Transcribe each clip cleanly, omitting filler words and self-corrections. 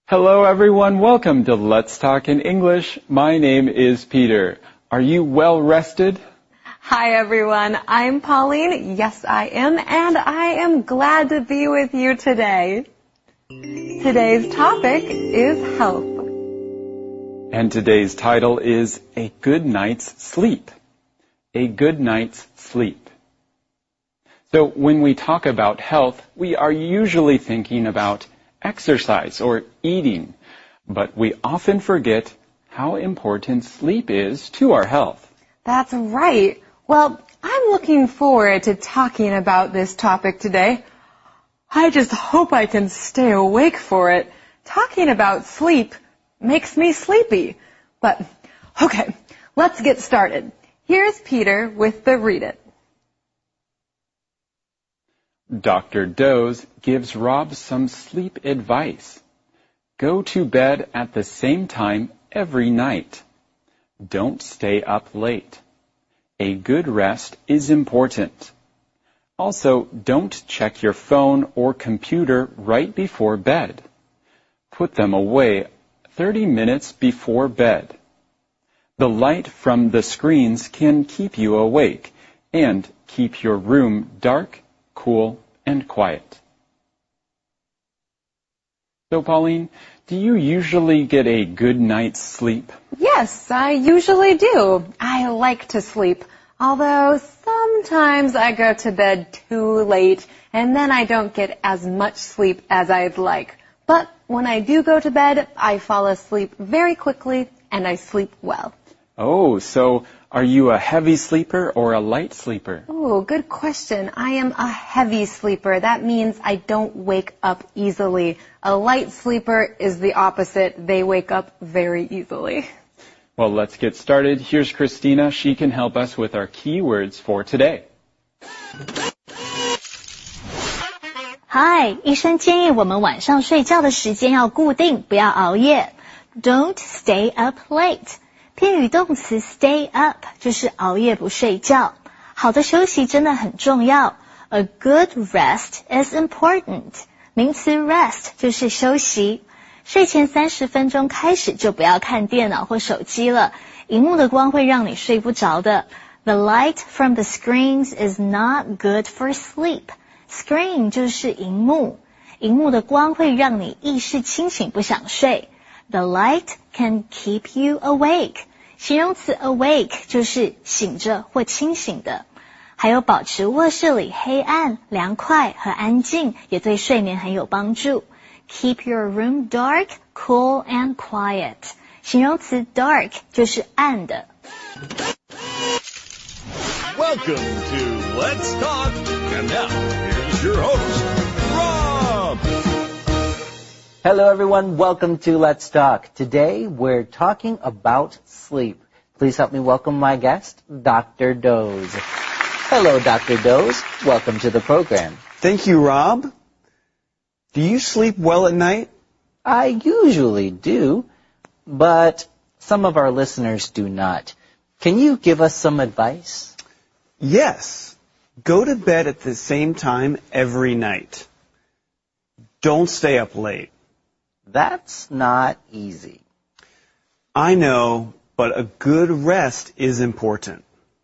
Hello everyone, welcome to Let's Talk in English. My name is Peter. Are you well rested? Hi everyone, I'm Pauline. Yes, I am, and I am glad to be with you today. Today's topic is health. And today's title is A Good Night's Sleep. A Good Night's Sleep. So when we talk about health, we are usually thinking about exercise or eating, but we often forget how important sleep is to our health. That's right. Well, I'm looking forward to talking about this topic today. I just hope I can stay awake for it. Talking about sleep makes me sleepy. But, okay, let's get started. Here's Peter with the Read It. Dr. Doze gives Rob some sleep advice. Go to bed at the same time every night. Don't stay up late. A good rest is important. Also, don't check your phone or computer right before bed. Put them away 30 minutes before bed. The light from the screens can keep you awake and keep your room dark, cool, and quiet. So, Pauline, do you usually get a good night's sleep? Yes, I usually do. I like to sleep, although sometimes I go to bed too late and then I don't get as much sleep as I'd like. But when I do go to bed, I fall asleep very quickly and I sleep well. Oh, so are you a heavy sleeper or a light sleeper? Oh, good question. I am a heavy sleeper. That means I don't wake up easily. A light sleeper is the opposite. They wake up very easily. Well, let's get started. Here's Christina. She can help us with our key words for today. Hi, 医生建议我们晚上睡觉的时间要固定，不要熬夜。Don't stay up late. 片语动词 stay up 就是熬夜不睡觉。好的休息真的很重要。A good rest is important. 名词 rest 就是休息。睡前30分钟开始就不要看电脑或手机了，荧幕的光会让你睡不着的。The light from the screens is not good for sleep. Screen 就是荧幕，荧幕的光会让你意识清醒不想睡。The light can keep you awake. 形容词 awake 就是醒着或清醒的。还有保持卧室里黑暗、凉快和安静，也对睡眠很有帮助。Keep your room dark, cool and quiet. 形容词 dark 就是暗的。 Welcome to Let's Talk. And now, here's your host, Rob. Hello everyone, welcome to Let's Talk. Today we're talking about sleep. Please help me welcome my guest, Dr. Doze. Hello, Dr. Doze. Welcome to the program. Thank you, Rob. Do you sleep well at night? I usually do, but some of our listeners do not. Can you give us some advice? Yes. Go to bed at the same time every night. Don't stay up late. That's not easy. I know, but a good rest is important.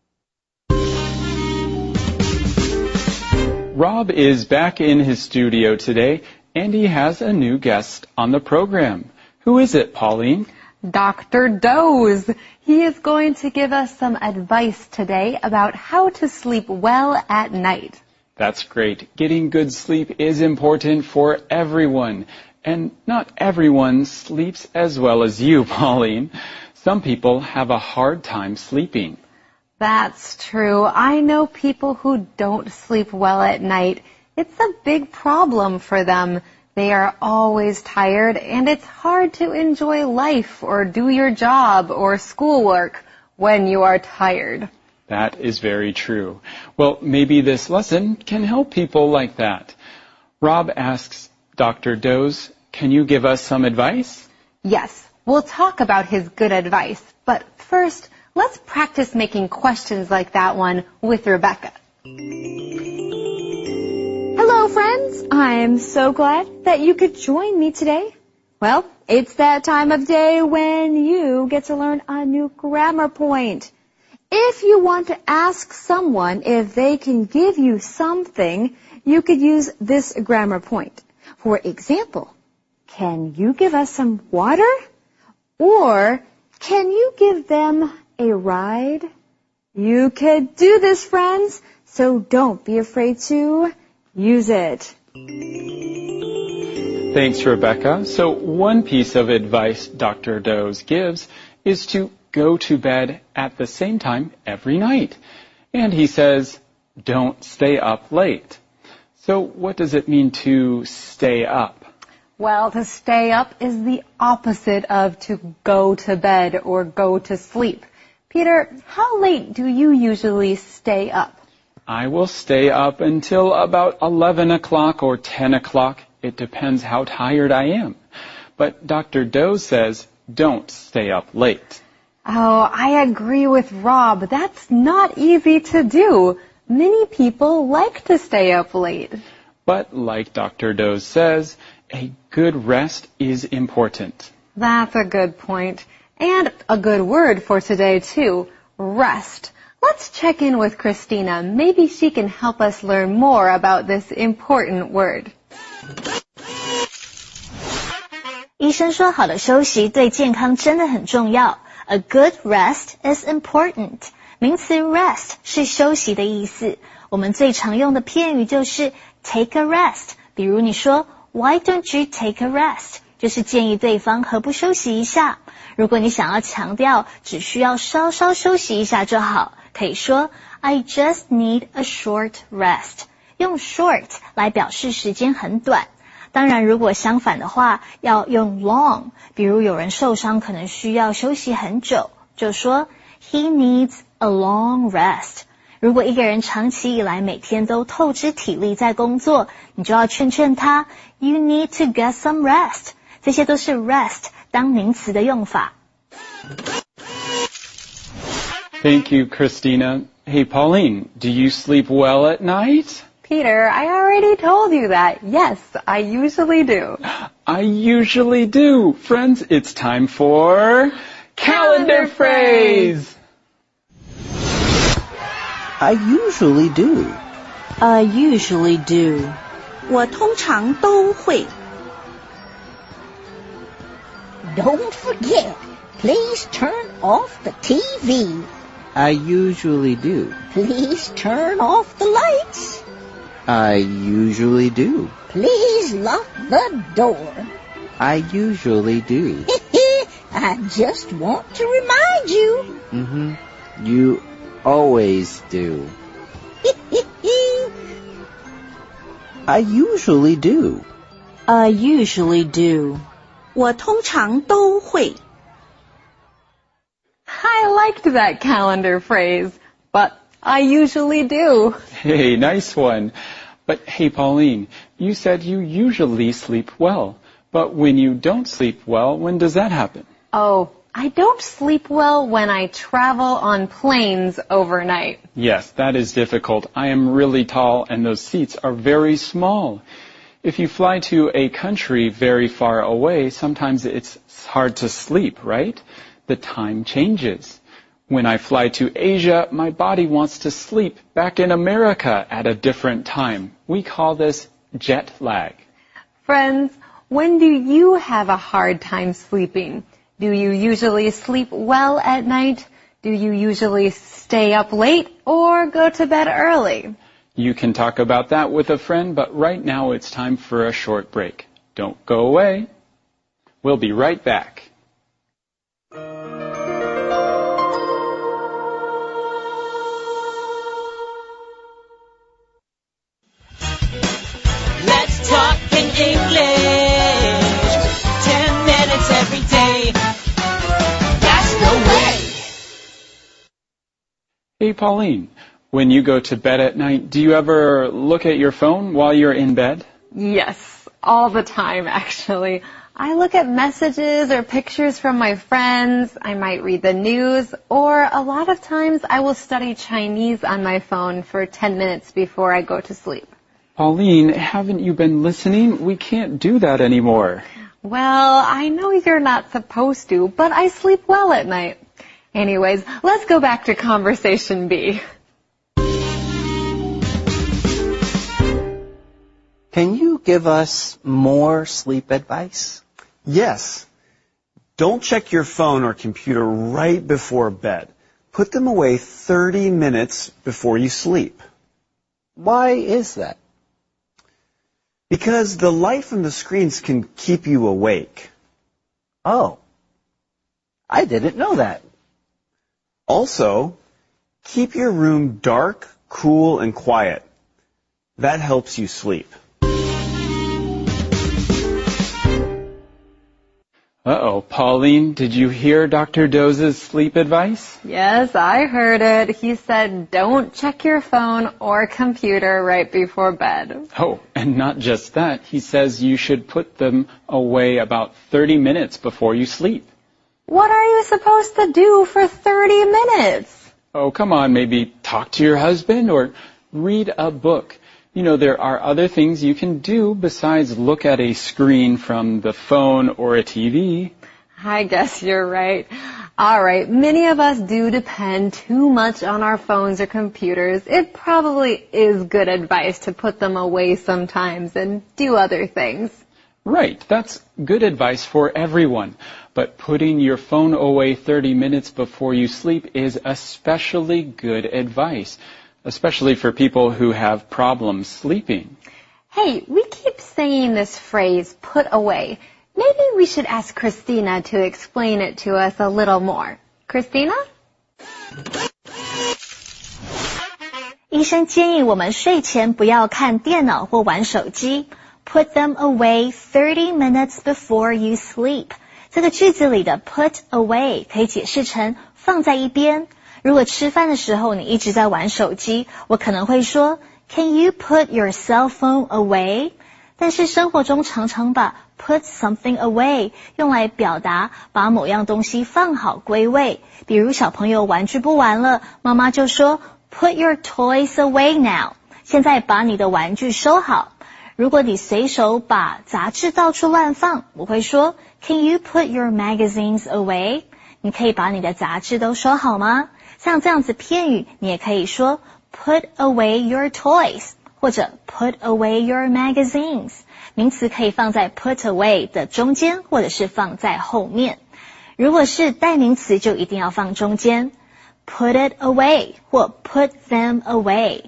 Rob is back in his studio today, and he has a new guest on the program. Who is it, Pauline? Dr. Doze. He is going to give us some advice today about how to sleep well at night. That's great. Getting good sleep is important for everyone. And not everyone sleeps as well as you, Pauline. Some people have a hard time sleeping. That's true. I know people who don't sleep well at night. It's a big problem for them. They are always tired, and it's hard to enjoy life or do your job or schoolwork when you are tired. That is very true. Well, maybe this lesson can help people like that. Rob asks Dr. Doze, can you give us some advice? Yes, we'll talk about his good advice, but first, let's practice making questions like that one with Rebecca. Hello, friends. I'm so glad that you could join me today. Well, it's that time of day when you get to learn a new grammar point. If you want to ask someone if they can give you something, you could use this grammar point. For example, can you give us some water? Or can you give them a ride? You could do this, friends, so don't be afraid to use it. Thanks, Rebecca. So one piece of advice Dr. Doze gives is to go to bed at the same time every night. And he says, don't stay up late. So what does it mean to stay up? Well, to stay up is the opposite of to go to bed or go to sleep. Peter, how late do you usually stay up? I will stay up until about 11 o'clock or 10 o'clock. It depends how tired I am. But Dr. Doze says, don't stay up late. Oh, I agree with Rob. That's not easy to do. Many people like to stay up late. But like Dr. Doze says, a good rest is important. That's a good point. And a good word for today, too. Rest. Let's check in with Christina. Maybe she can help us learn more about this important word. 医生说好的休息对健康真的很重要。A good rest is important. 名词 rest 是休息的意思。我们最常用的片语就是 take a rest。比如你说 Why don't you take a rest? 就是建议对方何不休息一下。如果你想要强调只需要稍稍休息一下就好，可以说 I just need a short rest。用 short 来表示时间很短。当然如果相反的话要用 long， 比如有人受伤可能需要休息很久，就说 He needs a long rest。如果一个人长期以来每天都透支体力在工作，你就要劝劝他 You need to get some rest。 这些都是 rest 当名词的用法。 Thank you, Christina. Hey, Pauline, do you sleep well at night? Peter, I already told you that. Yes, I usually do. I usually do. Friends, it's time for Calendar Phrase. I usually do. I usually do. 我通常都会。 Don't forget, please turn off the TV. I usually do. Please turn off the lights. I usually do. Please lock the door. I usually do. I just want to remind you. You always do. I usually do. I usually do. 我通常都会。 I liked that calendar phrase, but I usually do. Hey, nice one. But hey, Pauline, you said you usually sleep well. But when you don't sleep well, when does that happen? Oh, I don't sleep well when I travel on planes overnight. Yes, that is difficult. I am really tall and those seats are very small. If you fly to a country very far away, sometimes it's hard to sleep, right? The time changes. When I fly to Asia, my body wants to sleep back in America at a different time. We call this jet lag. Friends, when do you have a hard time sleeping? Do you usually sleep well at night? Do you usually stay up late or go to bed early? You can talk about that with a friend, but right now it's time for a short break. Don't go away. We'll be right back. Let's talk in English. 10 minutes every day. That's the way. Hey, Pauline, when you go to bed at night, do you ever look at your phone while you're in bed? Yes, all the time, actually. I look at messages or pictures from my friends. I might read the news, or a lot of times I will study Chinese on my phone for 10 minutes before I go to sleep. Pauline, haven't you been listening? We can't do that anymore. Well, I know you're not supposed to, but I sleep well at night. Anyways, let's go back to conversation B. Can you give us more sleep advice? Yes. Don't check your phone or computer right before bed. Put them away 30 minutes before you sleep. Why is that? Because the light from the screens can keep you awake. Oh, I didn't know that. Also, keep your room dark, cool, and quiet. That helps you sleep. Uh-oh, Pauline, did you hear Dr. Doze's sleep advice? Yes, I heard it. He said don't check your phone or computer right before bed. Oh, and not just that. He says you should put them away about 30 minutes before you sleep. What are you supposed to do for 30 minutes? Oh, come on, maybe talk to your husband or read a book. You know, there are other things you can do besides look at a screen from the phone or a TV. I guess you're right. All right, many of us do depend too much on our phones or computers. It probably is good advice to put them away sometimes and do other things. Right, that's good advice for everyone. But putting your phone away 30 minutes before you sleep is especially good advice, especially for people who have problems sleeping. Hey, we keep saying this phrase, put away. Maybe we should ask Christina to explain it to us a little more. Christina? 医生建议我们睡前不要看电脑或玩手机。Put them away 30 minutes before you sleep. 这个句子里的 put away 可以解释成放在一边。如果吃饭的时候你一直在玩手机，我可能会说 Can you put your cell phone away? 但是生活中常常把 put something away 用来表达把某样东西放好归位。比如小朋友玩具不玩了，妈妈就说 Put your toys away now. 现在把你的玩具收好。如果你随手把杂志到处乱放，我会说 Can you put your magazines away? 你可以把你的杂志都收好吗？像这样子片语，你也可以说 Put away your toys 或者 Put away your magazines。名词可以放在 put away 的中间，或者是放在后面。如果是代名词，就一定要放中间 Put it away 或 Put them away。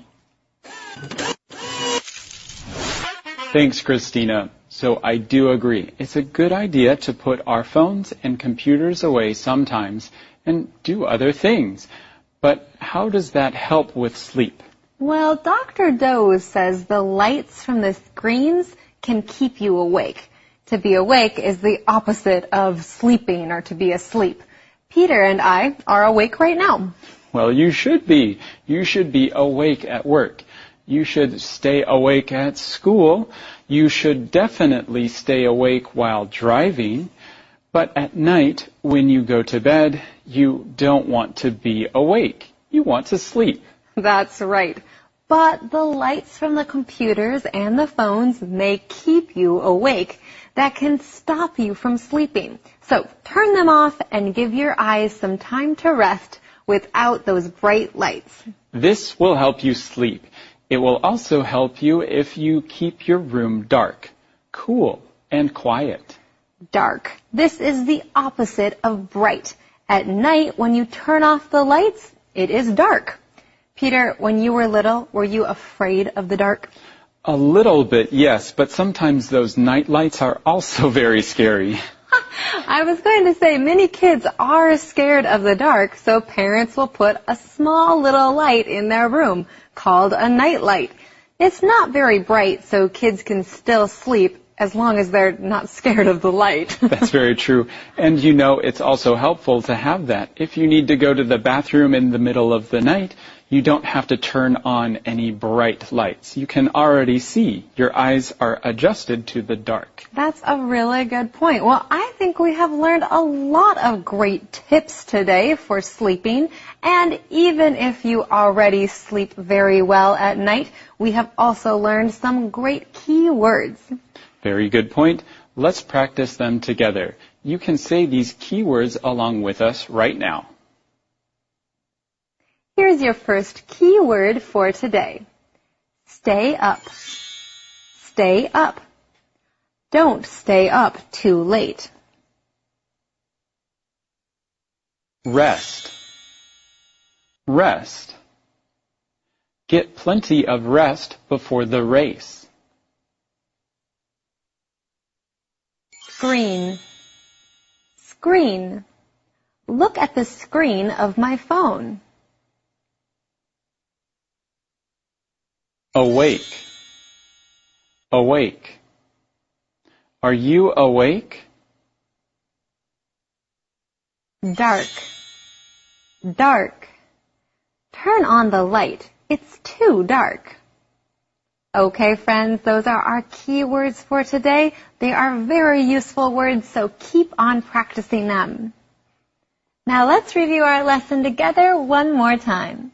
Thanks, Christina. So I do agree. It's a good idea to put our phones and computers away sometimes and do other things. But how does that help with sleep? Well, Dr. Doze says the lights from the screens can keep you awake. To be awake is the opposite of sleeping or to be asleep. Peter and I are awake right now. Well, you should be. You should be awake at work. You should stay awake at school. You should definitely stay awake while driving. But at night, when you go to bed, you don't want to be awake. You want to sleep. That's right. But the lights from the computers and the phones may keep you awake. That can stop you from sleeping. So turn them off and give your eyes some time to rest without those bright lights. This will help you sleep. It will also help you if you keep your room dark, cool, and quiet. Dark. This is the opposite of bright. At night, when you turn off the lights, it is dark. Peter, when you were little, were you afraid of the dark? A little bit, yes, but sometimes those night lights are also very scary. I was going to say many kids are scared of the dark, so parents will put a small little light in their room called a night light. It's not very bright, so kids can still sleep as long as they're not scared of the light. That's very true. And you know, it's also helpful to have that. If you need to go to the bathroom in the middle of the night, you don't have to turn on any bright lights. You can already see. Your eyes are adjusted to the dark. That's a really good point. Well, I think we have learned a lot of great tips today for sleeping. And even if you already sleep very well at night, we have also learned some great key words. Very good point. Let's practice them together. You can say these keywords along with us right now. Here's your first keyword for today. Stay up. Stay up. Don't stay up too late. Rest. Rest. Get plenty of rest before the race. Screen. Screen. Look at the screen of my phone. Awake. Awake. Are you awake? Dark. Dark. Turn on the light. It's too dark. Okay, friends, those are our keywords for today. They are very useful words, so keep on practicing them. Now let's review our lesson together one more time.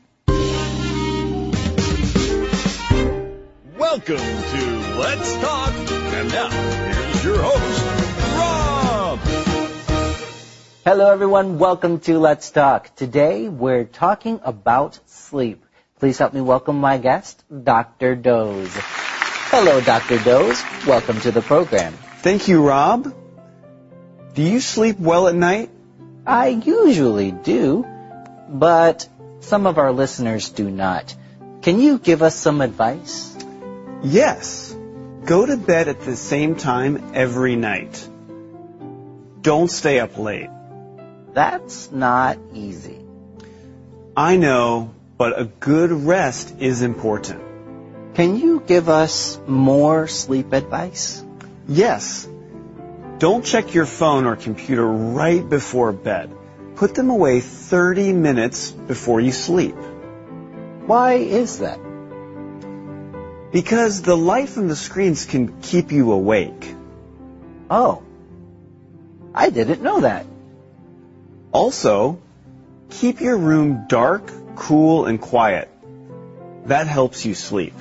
Welcome to Let's Talk. And now, here's your host, Rob. Hello everyone, welcome to Let's Talk. Today we're talking about sleep. Please help me welcome my guest, Dr. Doze. Hello, Dr. Doze. Welcome to the program. Thank you, Rob. Do you sleep well at night? I usually do, but some of our listeners do not. Can you give us some advice? Yes. Go to bed at the same time every night. Don't stay up late. That's not easy. I know, but a good rest is important. Can you give us more sleep advice? Yes. Don't check your phone or computer right before bed. Put them away 30 minutes before you sleep. Why is that? Because the light from the screens can keep you awake. Oh, I didn't know that. Also, keep your room dark, cool, and quiet. That helps you sleep.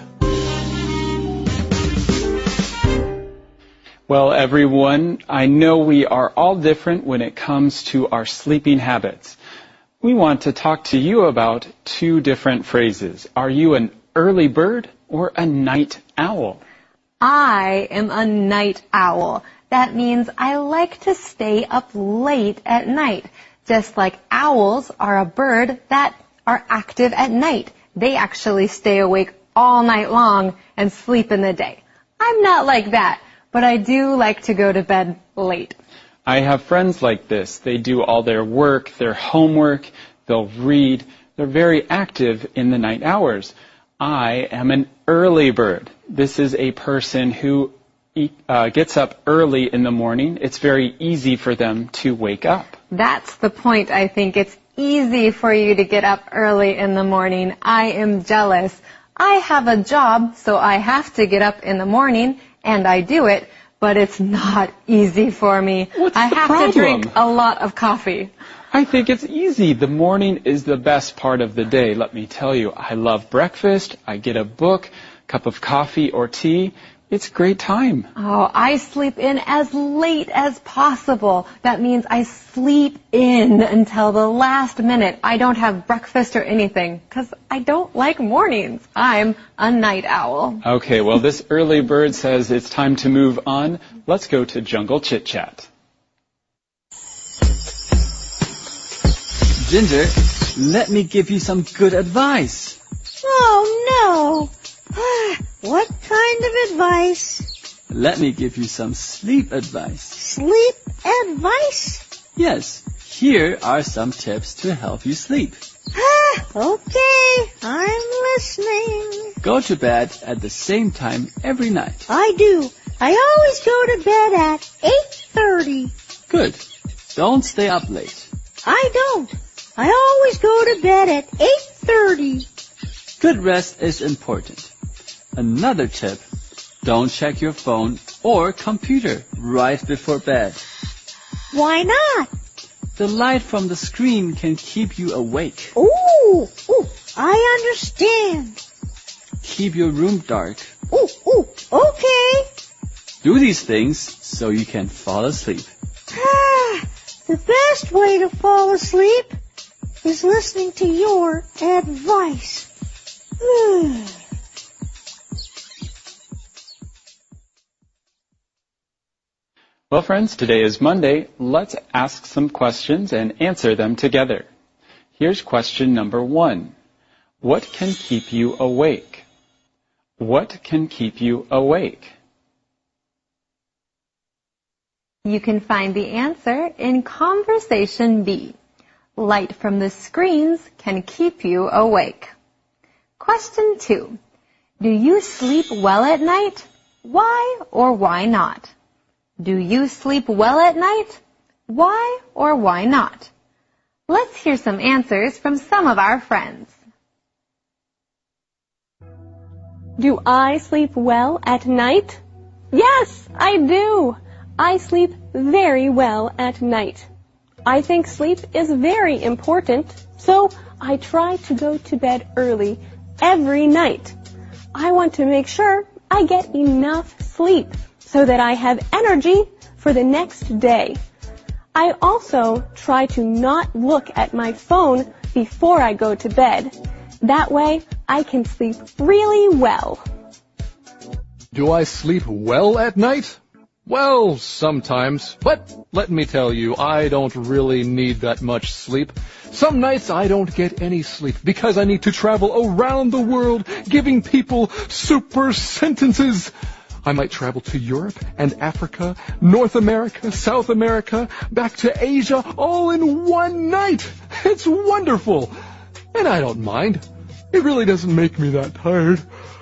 Well, everyone, I know we are all different when it comes to our sleeping habits. We want to talk to you about two different phrases. Are you an early bird or a night owl? I am a night owl. That means I like to stay up late at night. Just like owls are a bird that are active at night. They actually stay awake all night long and sleep in the day. I'm not like that, but I do like to go to bed late. I have friends like this. They do all their work, their homework, they'll read. They're very active in the night hours. I am an early bird. This is a person who gets up early in the morning. It's very easy for them to wake up. That's the point, I think. It's easy for you to get up early in the morning. I am jealous. I have a job, so I have to get up in the morning, and I do it, but it's not easy for me. I have to drink a lot of coffee. I think it's easy. The morning is the best part of the day, let me tell you. I love breakfast. I get a book, cup of coffee or tea. It's a great time. Oh, I sleep in as late as possible. That means I sleep in until the last minute. I don't have breakfast or anything because I don't like mornings. I'm a night owl. Okay, well, this early bird says it's time to move on. Let's go to Jungle Chit Chat. Ginger, let me give you some good advice. Oh, no. What kind of advice? Let me give you some sleep advice. Sleep advice? Yes, here are some tips to help you sleep. Okay, I'm listening. Go to bed at the same time every night. I do. I always go to bed at 8:30. Good. Don't stay up late. I don't. I always go to bed at 8:30. Good rest is important. Another tip, don't check your phone or computer right before bed. Why not? The light from the screen can keep you awake. Ooh, I understand. Keep your room dark. Okay. Do these things so you can fall asleep. The best way to fall asleep is listening to your advice. Well, friends, today is Monday. Let's ask some questions and answer them together. Here's question number 1. What can keep you awake? What can keep you awake? You can find the answer in Conversation B. Light from the screens can keep you awake. Question 2. Do you sleep well at night? Why or why not? Do you sleep well at night? Why or why not? Let's hear some answers from some of our friends. Do I sleep well at night? Yes, I do. I sleep very well at night. I think sleep is very important, so I try to go to bed early every night. I want to make sure I get enough sleep so that I have energy for the next day. I also try to not look at my phone before I go to bed. That way, I can sleep really well. Do I sleep well at night? Well, sometimes, but let me tell you, I don't really need that much sleep. Some nights I don't get any sleep because I need to travel around the world giving people super sentences. I might travel to Europe and Africa, North America, South America, back to Asia, all in one night. It's wonderful. And I don't mind. It really doesn't make me that tired.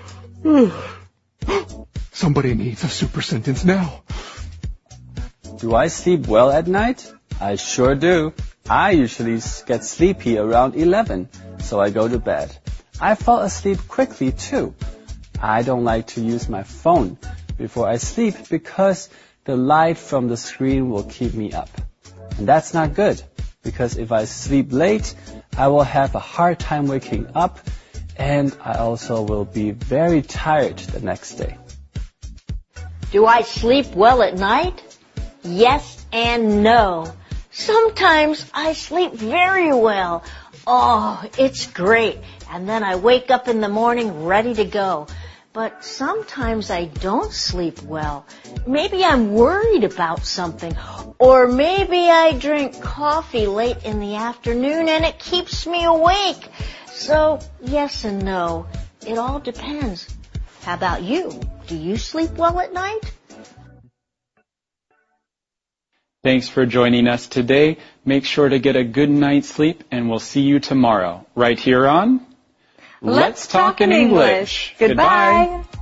Somebody needs a super sentence now. Do I sleep well at night? I sure do. I usually get sleepy around 11, so I go to bed. I fall asleep quickly too. I don't like to use my phone before I sleep because the light from the screen will keep me up. And that's not good, because if I sleep late, I will have a hard time waking up, and I also will be very tired the next day. Do I sleep well at night? Yes and no. Sometimes I sleep very well. Oh, it's great. And then I wake up in the morning ready to go. But sometimes I don't sleep well. Maybe I'm worried about something. Or maybe I drink coffee late in the afternoon and it keeps me awake. So, yes and no. It all depends. How about you? Do you sleep well at night? Thanks for joining us today. Make sure to get a good night's sleep, and we'll see you tomorrow, right here on Let's Talk in English. Goodbye.